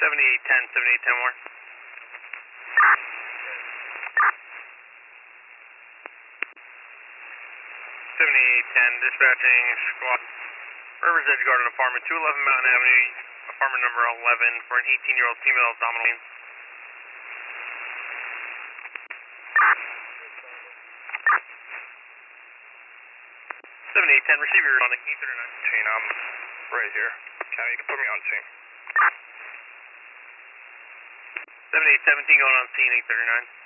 7810, 7810 more. 7810, dispatching squad. River's Edge Garden Apartment, 211 Mountain Avenue, apartment number 11 for an 18-year-old female abdominal pain. 7810, receive your on the E39. Team, I'm right here. County, you can put me on scene. 7817 going on scene, E39.